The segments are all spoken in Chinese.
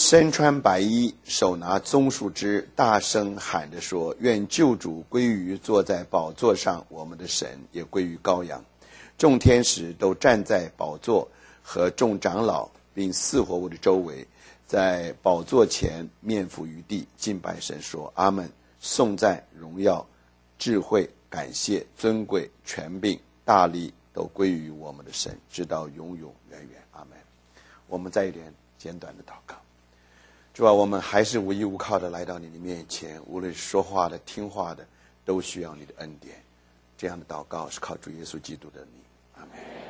身穿白衣，手拿棕树枝，大声喊着说：愿救主归于坐在宝座上我们的神，也归于羔羊。众天使都站在宝座和众长老并四活物的周围，在宝座前面伏于地，敬拜神说：阿们！颂赞、荣耀、智慧、感谢、尊贵、权柄、大力都归于我们的神，直到永永远远。阿们。我们再一点简短的祷告。主啊，我们还是无依无靠的来到你的面前，无论是说话的、听话的，都需要你的恩典。这样的祷告是靠主耶稣基督的名。阿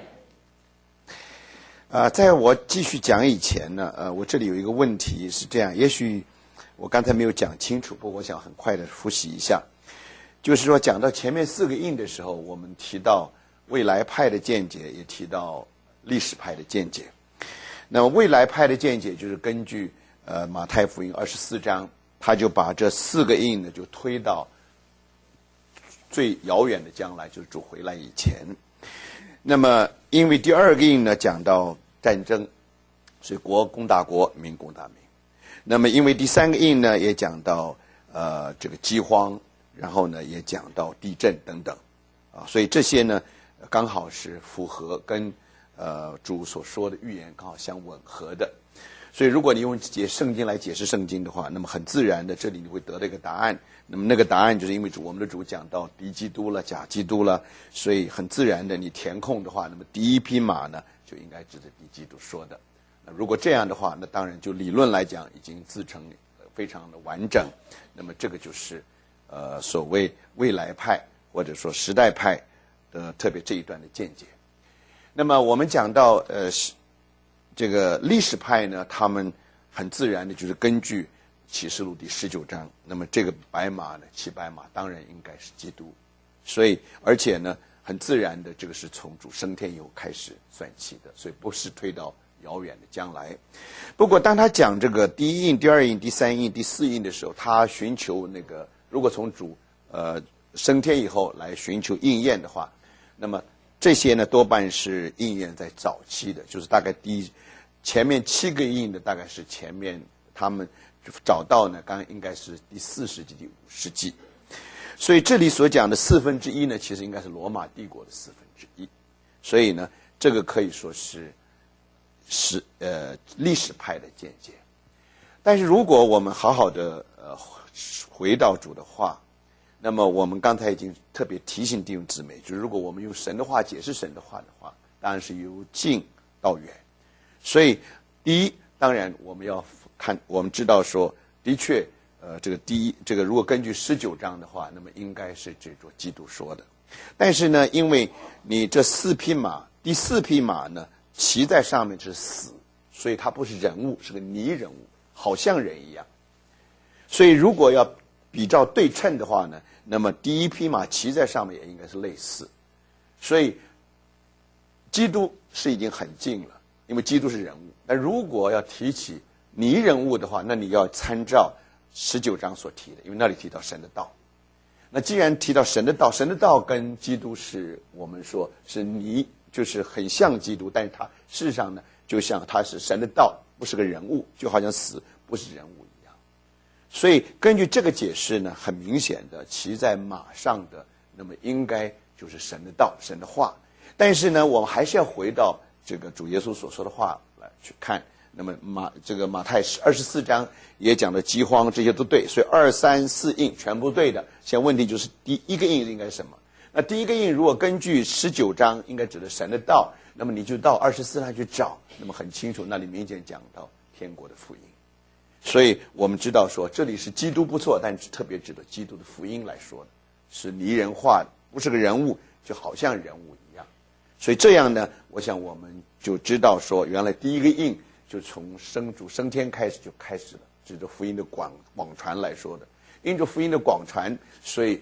们。在我继续讲以前呢，我这里有一个问题是这样，也许我刚才没有讲清楚，不过我想很快的复习一下。就是说讲到前面4个印的时候，我们提到未来派的见解，也提到历史派的见解。那么未来派的见解就是根据马太福音24章，他就把这4个印呢就推到最遥远的将来，就是主回来以前。那么因为第2个印呢讲到战争，所以国攻打国，民攻打民。那么因为第3个印呢也讲到这个饥荒，然后呢也讲到地震等等所以这些呢刚好是符合跟主所说的预言刚好相吻合的。所以如果你用圣经来解释圣经的话，那么很自然的这里你会得到一个答案。那么那个答案就是因为我们的主讲到敌基督了、假基督了，所以很自然的你填空的话，那么第一匹马呢就应该指着敌基督说的。那如果这样的话，那当然就理论来讲已经自成非常的完整。那么这个就是所谓未来派或者说时代派的特别这一段的见解。那么我们讲到这个历史派呢，他们很自然的就是根据启示录第19章，那么这个白马呢，骑白马当然应该是基督，所以而且呢很自然的这个是从主升天以后开始算起的，所以不是推到遥远的将来。不过当他讲这个第1印、第2印、第3印、第4印的时候，他寻求那个如果从主升天以后来寻求应验的话，那么这些呢多半是应验在早期的，就是大概前面7个印的大概是前面他们找到呢，刚刚应该是第4世纪、第5世纪。所以这里所讲的1/4呢，其实应该是罗马帝国的1/4。所以呢，这个可以说是历史派的见解。但是如果我们好好的回到主的话，那么我们刚才已经特别提醒弟兄姊妹，就是如果我们用神的话解释神的话的话，当然是由近到远。所以第一，当然我们要看，我们知道说的确这个如果根据19章的话，那么应该是指着基督说的。但是呢，因为你这4匹马，第4匹马呢骑在上面是死，所以它不是人物，是个拟人物，好像人一样。所以如果要比照对称的话呢，那么第1匹马骑在上面也应该是类似。所以基督是已经很近了，因为基督是人物。但如果要提起拟人物的话，那你要参照19章所提的，因为那里提到神的道。那既然提到神的道，神的道跟基督是我们说是就是很像基督，但是它事实上呢，就像它是神的道，不是个人物，就好像死不是人物一样。所以根据这个解释呢，很明显的骑在马上的，那么应该就是神的道、神的话。但是呢，我们还是要回到这个主耶稣所说的话来去看。那么马太24章也讲的饥荒，这些都对，所以2、3、4印全部对的。现在问题就是第1个印应该是什么？那第1个印如果根据19章应该指的神的道，那么你就到24章去找，那么很清楚，那里明显讲到天国的福音。所以我们知道说这里是基督不错，但是特别指的基督的福音来说的，是拟人化的，不是个人物，就好像人物一样。所以这样呢，我想我们就知道说，原来第1个印就从主升天开始就开始了，指着福音的广传来说的。因着福音的广传，所以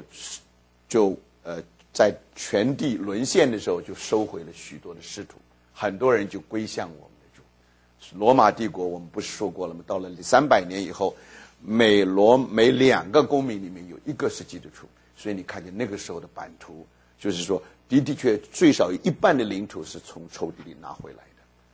在全地沦陷的时候，就收回了许多的使徒，很多人就归向我们的主。罗马帝国我们不是说过了吗？到了300年以后，每2个公民里面有1个是基督徒，所以你看见那个时候的版图，就是说的确最少有1半的领土是从仇敌里拿回来的。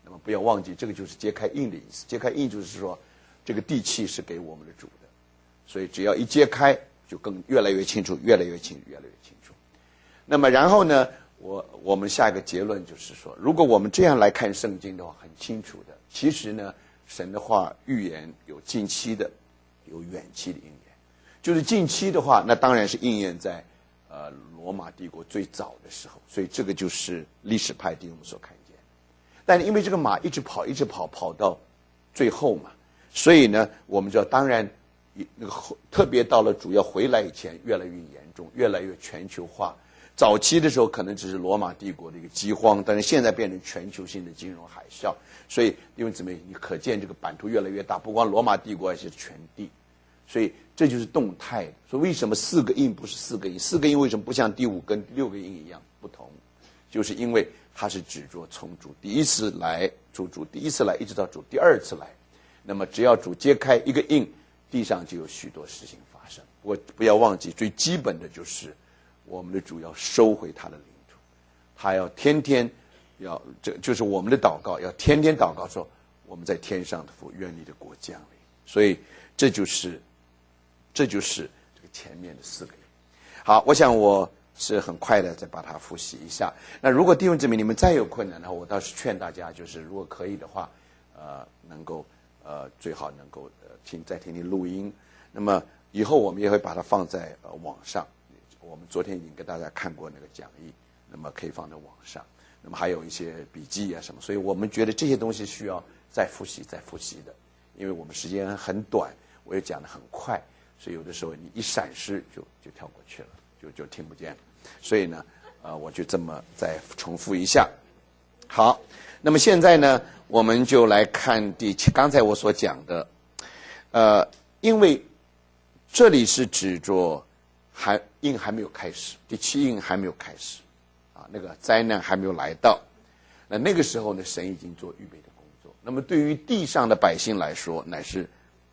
那么不要忘记，这个就是揭开印的意思。揭开印就是说，这个地气是给我们的主的，所以只要一揭开，就越来越清楚，越来越清楚，越来越清楚。那么然后呢，我们下一个结论就是说，如果我们这样来看圣经的话，很清楚的，其实呢，神的话预言有近期的，有远期的应验。就是近期的话，那当然是应验在罗马帝国最早的时候，所以这个就是历史派对我们所看见。但因为这个马一直跑，一直跑，跑到最后嘛，所以呢，我们知道，当然那个特别到了主要回来以前，越来越严重，越来越全球化。早期的时候可能只是罗马帝国的一个饥荒，但是现在变成全球性的金融海啸。所以弟兄姊妹，你可见这个版图越来越大，不光罗马帝国，而且是全地。所以这就是动态的。所以为什么4个印不是4个印？4个印为什么不像第5跟第6个印一样不同？就是因为它是指着从主第一次来，主第一次来，一直到主第2次来。那么只要主揭开一个印，地上就有许多事情发生。不要忘记，最基本的就是我们的主要收回他的领土，他要天天这就是我们的祷告，要天天祷告说，我们在天上的父，愿你的国降临。所以这就是这个前面的4个印。好，我想我是很快的再把它复习一下。那如果弟兄姊妹你们再有困难的话，我倒是劝大家，就是如果可以的话，能够最好能够再听听录音。那么以后我们也会把它放在网上。我们昨天已经给大家看过那个讲义，那么可以放在网上。那么还有一些笔记啊什么，所以我们觉得这些东西需要再复习的，因为我们时间很短，我也讲得很快，所以有的时候你一闪失就跳过去了，就听不见。所以呢，我就这么再重复一下。好，那么现在呢，我们就来看刚才我所讲的，因为这里是指着印还没有开始，第7印还没有开始，那个灾难还没有来到。那个时候呢，神已经做预备的工作。那么对于地上的百姓来说，乃是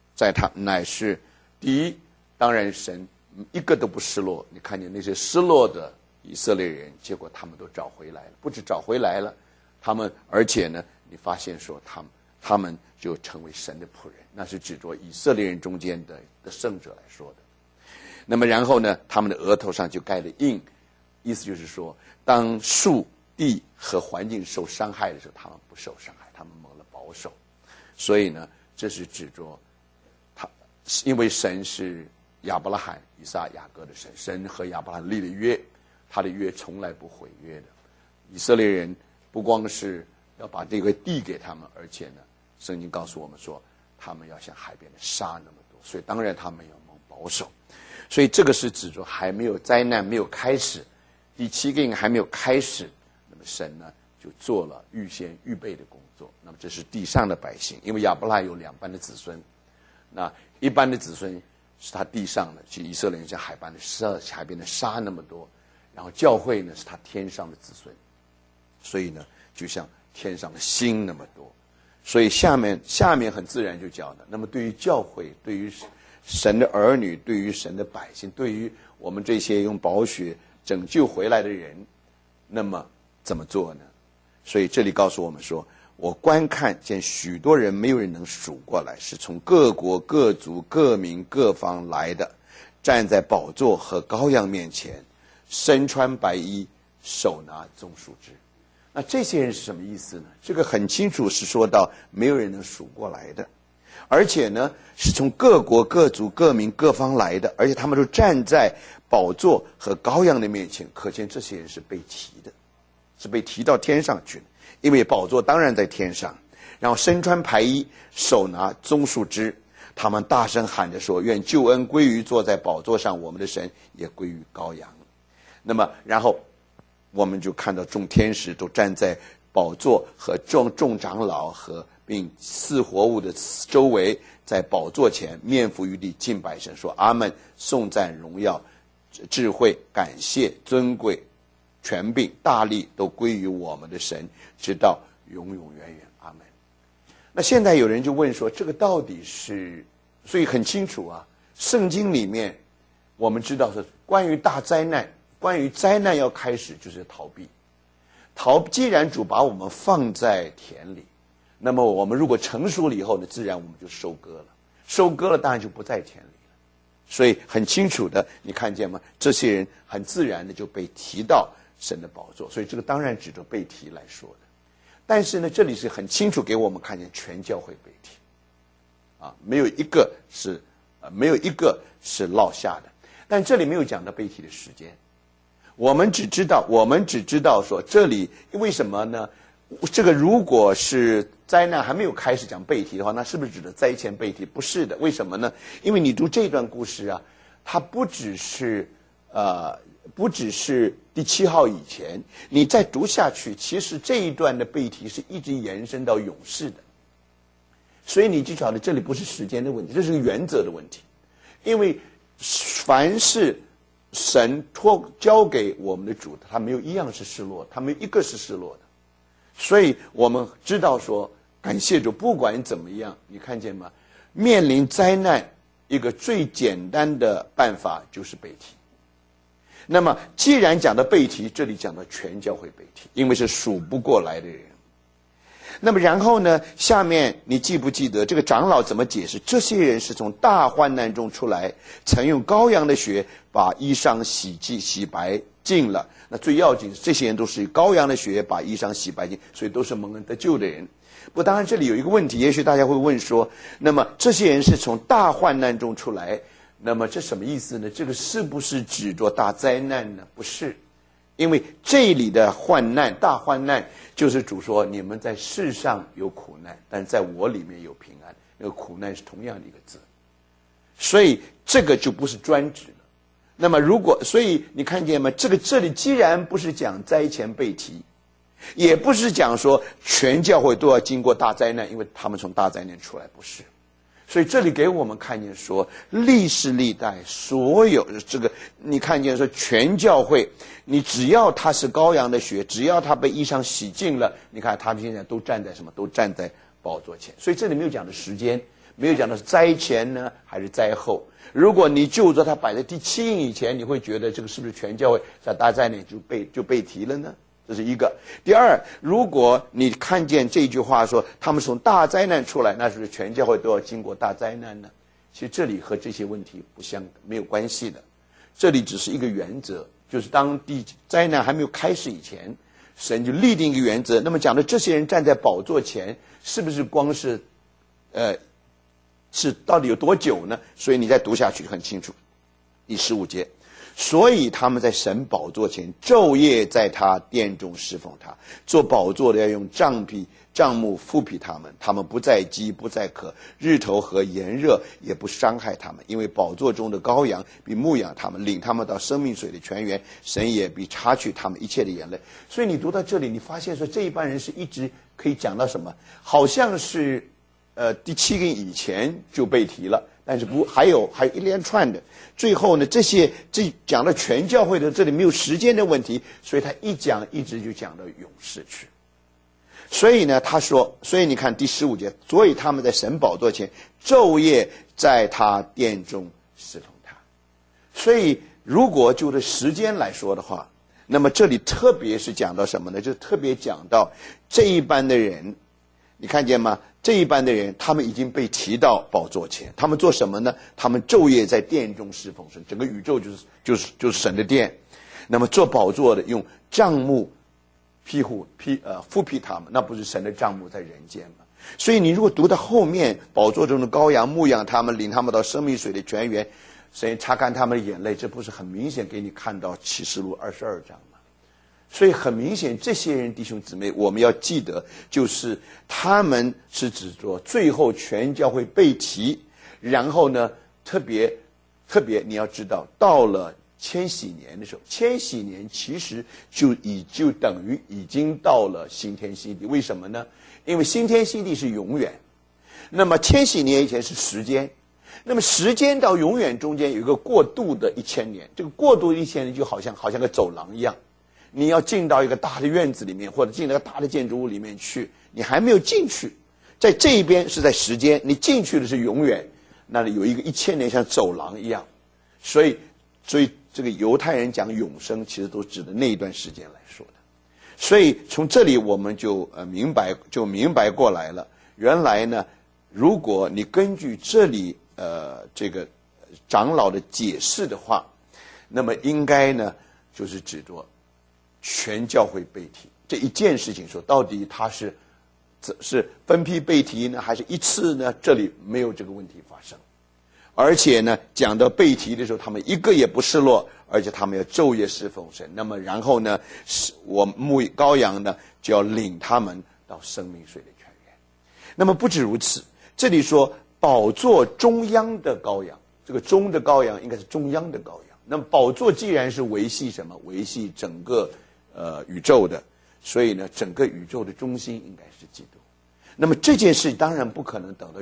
第一，当然神一个都不失落。你看见那些失落的以色列人，结果他们都找回来了，不止找回来了，而且呢，你发现说他们就成为神的仆人，那是指着以色列人中间的圣者来说的。那么然后呢，他们的额头上就盖了印，意思就是说，当树地和环境受伤害的时候，他们不受伤害，他们蒙了保守。所以呢，这是指着因为神是亚伯拉罕、以撒、雅各的神，神和亚伯拉罕立了约，他的约从来不毁约的。以色列人不光是要把这个地给他们，而且呢，圣经告诉我们说，他们要像海边的沙那么多，所以当然他们要蒙保守。所以这个是指着还没有灾难没有开始，第7个印还没有开始，那么神呢就做了预先预备的工作。那么这是地上的百姓，因为亚伯拉罕有2般的子孙，那一般的子孙是他地上的，其实以色列人像海边的沙那么多，然后教会呢是他天上的子孙，所以呢就像天上的星那么多。所以下面很自然就讲的，那么对于教会，对于神的儿女，对于神的百姓，对于我们这些用宝血拯救回来的人，那么怎么做呢？所以这里告诉我们说，我观看见许多人，没有人能数过来，是从各国各族各民各方来的，站在宝座和羔羊面前，身穿白衣，手拿棕树枝。那这些人是什么意思呢？这个很清楚是说到没有人能数过来的，而且呢是从各国各族各民各方来的，而且他们都站在宝座和羔羊的面前，可见这些人是被提的，是被提到天上去的，因为宝座当然在天上。然后身穿白衣，手拿棕树枝，他们大声喊着说，愿救恩归于坐在宝座上我们的神，也归于羔羊。那么然后我们就看到众天使都站在宝座和众长老并4活物的周围，在宝座前面伏于地敬拜神，说阿们，颂赞荣耀智慧感谢尊贵权柄大力都归于我们的神，直到永永远远，阿们。那现在有人就问说，这个到底是，所以很清楚啊，圣经里面我们知道是关于大灾难，关于灾难要开始就是逃避。既然主把我们放在田里， 那么我们如果成熟了以后呢，自然我们就收割了，收割了当然就不在田里了。所以很清楚的，你看见吗？这些人很自然的就被提到神的宝座，所以这个当然指着被提来说的。但是呢，这里是很清楚给我们看见全教会被提，没有一个是落下的。但这里没有讲到被提的时间，我们只知道说这里为什么呢？这个如果是灾难还没有开始讲被提的话，那是不是指的灾前被提？不是的，为什么呢？因为你读这段故事啊，它不只是第7号以前，你再读下去，其实这一段的被提是一直延伸到永世的。所以你就晓得这里不是时间的问题，这是个原则的问题。因为凡是神交给我们的主的，他没有一样是失落的，他没有一个是失落的。所以我们知道说，感谢主，不管怎么样，你看见吗？面临灾难，一个最简单的办法就是被提。那么既然讲到被提，这里讲到全教会被提，因为是数不过来的人。那么然后呢，下面你记不记得这个长老怎么解释？这些人是从大患难中出来，曾用羔羊的血把衣裳洗白净了。那最要紧，这些人都是羔羊的血把衣裳洗白净，所以都是蒙恩得救的人。不，当然这里有一个问题，也许大家会问说，那么这些人是从大患难中出来，那么这什么意思呢？这个是不是指着大灾难呢？不是，因为这里的大患难就是主说你们在世上有苦难，但在我里面有平安，那个苦难是同样的一个字，所以这个就不是专指的。那么所以你看见吗？这里既然不是讲灾前被提，也不是讲说全教会都要经过大灾难，因为他们从大灾难出来，不是。所以这里给我们看见说，历世历代所有这个，你看见说全教会，你只要他是羔羊的血，只要他被衣裳洗净了，你看他们现在都站在什么？都站在宝座前。所以这里没有讲的时间，没有讲的是灾前呢还是灾后。如果你就说他摆在第7印以前，你会觉得这个是不是全教会在大灾难就被提了呢？这是一个。第二，如果你看见这句话说他们从大灾难出来，那是不是全教会都要经过大灾难呢？其实这里和这些问题没有关系的，这里只是一个原则，就是当灾难还没有开始以前，神就立定一个原则。那么讲的这些人站在宝座前，是不是光是是到底有多久呢？所以你再读下去很清楚。第15节，所以他们在神宝座前昼夜在他殿中侍奉他，做宝座的要用帐幕覆庇他们，他们不再饥不再渴，日头和炎热也不伤害他们，因为宝座中的羔羊必牧养他们，领他们到生命水的泉源，神也必擦去他们一切的眼泪。所以你读到这里，你发现说这一帮人是一直可以讲到什么？好像是第7印以前就被提了，但是还有一连串的。最后呢，这讲到全教会的，这里没有时间的问题，所以他一直就讲到永世去。所以呢，他说，所以你看第15节，所以他们在神宝座前昼夜在他殿中侍奉他。所以如果就着时间来说的话，那么这里特别是讲到什么呢？就特别讲到这一班的人，你看见吗？这一班的人，他们已经被提到宝座前，他们做什么呢？他们昼夜在殿中侍奉神，整个宇宙就是神的殿。那么做宝座的用帐幕覆庇他们，那不是神的帐幕在人间吗？所以你如果读到后面，宝座中的羔羊牧养他们，领他们到生命水的泉源，神擦干他们的眼泪，这不是很明显给你看到启示录22章吗？所以很明显，这些人弟兄姊妹，我们要记得，就是他们是指着最后全教会被提，然后呢，特别你要知道，到了千禧年的时候，千禧年其实就等于已经到了新天新地。为什么呢？因为新天新地是永远，那么千禧年以前是时间，那么时间到永远中间有一个过渡的1000年，这个过渡的1000年就好像个走廊一样。你要进到一个大的院子里面，或者进到一个大的建筑物里面去，你还没有进去，在这一边是在时间，你进去的是永远，那里有一个1000年像走廊一样。所以这个犹太人讲永生，其实都指的那一段时间来说的。所以从这里我们就明白过来了， 原来呢，如果你根据这里这个长老的解释的话，那么应该呢就是指着全教会被提这一件事情，说到底他是分批被提呢，还是一次呢？这里没有这个问题发生。而且呢，讲到被提的时候，他们一个也不失落，而且他们要昼夜侍奉神。那么然后呢，我羔羊呢就要领他们到生命水的泉源。那么不止如此，这里说宝座中央的羔羊，这个中的羔羊应该是中央的羔羊。那么宝座既然是维系什么？维系整个宇宙的，所以呢，整个宇宙的中心应该是基督。那么这件事当然不可能等到